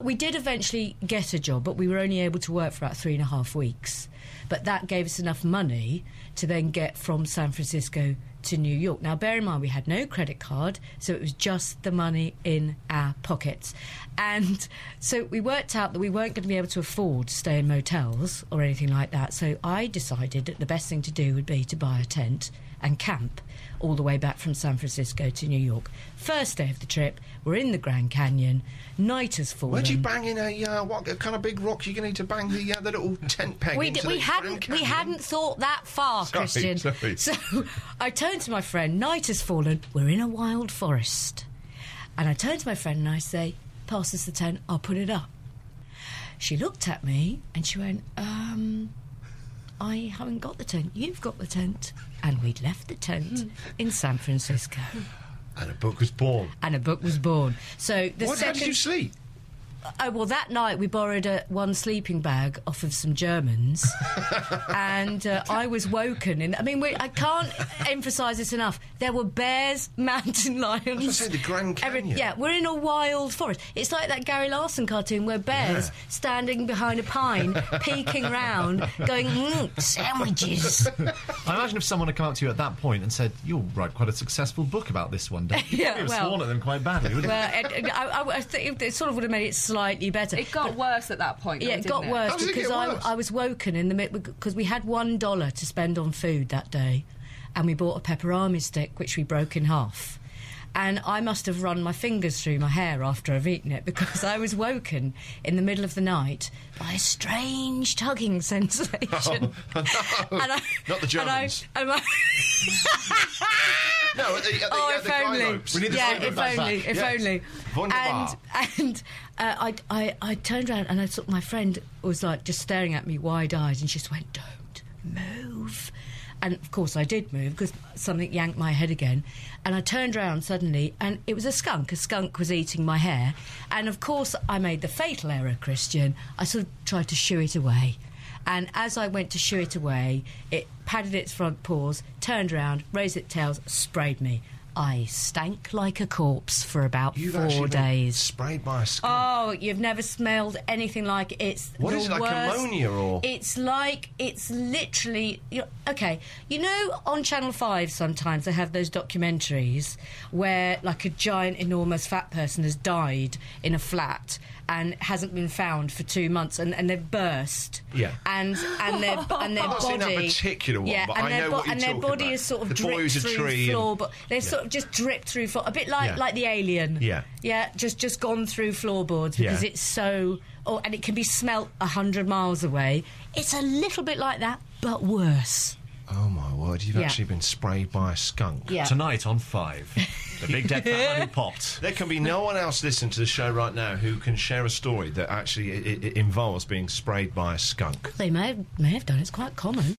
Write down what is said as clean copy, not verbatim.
we did eventually get a job, but we were only able to work for about 3.5 weeks. But that gave us enough money to then get from San Francisco to New York. Now, bear in mind, we had no credit card, so it was just the money in our pockets. And so we worked out that we weren't going to be able to afford to stay in motels or anything like that. So I decided that the best thing to do would be to buy a tent and camp all the way back from San Francisco to New York. First day of the trip, we're in the Grand Canyon. Night has fallen. Where'd you bang in what kind of big rock you going to need to bang the little tent peg into we the Grand Canyon? We hadn't thought that far, Christian. Sorry. So I turned to my friend. Night has fallen. We're in a wild forest. And I turned to my friend and I say, pass us the tent, I'll put it up. She looked at me and she went, I haven't got the tent. You've got the tent. And we'd left the tent in San Francisco. And a book was born. So how did you sleep? Oh, well, that night we borrowed one sleeping bag off of some Germans, and I was woken. I can't emphasise this enough. There were bears, mountain lions. I was going to say, the Grand Canyon. Yeah, we're in a wild forest. It's like that Gary Larson cartoon where bears standing behind a pine, peeking round, going, sandwiches. I imagine if someone had come up to you at that point and said, you'll write quite a successful book about this one day, you'd probably have sworn at them quite badly, wouldn't you? I think it sort of would have made it slightly better. It got worse at that point. Yeah, it got worse because I was woken in the middle because we had $1 to spend on food that day, and we bought a pepperami stick which we broke in half. And I must have run my fingers through my hair after I've eaten it because I was woken in the middle of the night by a strange tugging sensation. Oh, no. Not the Germans. No, at the guy ropes. We need the if only. Wunderbar. And I turned around and I saw my friend was like just staring at me wide-eyed and she just went, don't move. And of course I did move because something yanked my head again, and I turned around suddenly and it was a skunk was eating my hair, and of course I made the fatal error, Christian. I sort of tried to shoo it away, and as I went to shoo it away, it patted its front paws, turned around, raised its tails, sprayed me. I stank like a corpse for about 4 days. Sprayed by a skunk? Oh, you've never smelled anything like it. It's what is it, like ammonia or? It's literally... OK, on Channel 5 sometimes they have those documentaries where, like, a giant, enormous fat person has died in a flat and hasn't been found for 2 months, and they've burst. Yeah. And their I've body... not seen that particular one, but I know what you're talking about. And their body is sort of dripped through floor, but they've sort of just dripped through floor, a bit like the Alien. Yeah. Yeah, just gone through floorboards because it's so... and it can be smelt 100 miles away. It's a little bit like that, but worse. Oh, my word, you've actually been sprayed by a skunk. Yeah. Tonight on 5, the big dead fat man who popped. There can be no one else listening to the show right now who can share a story that actually it involves being sprayed by a skunk. They may have done. It's quite common.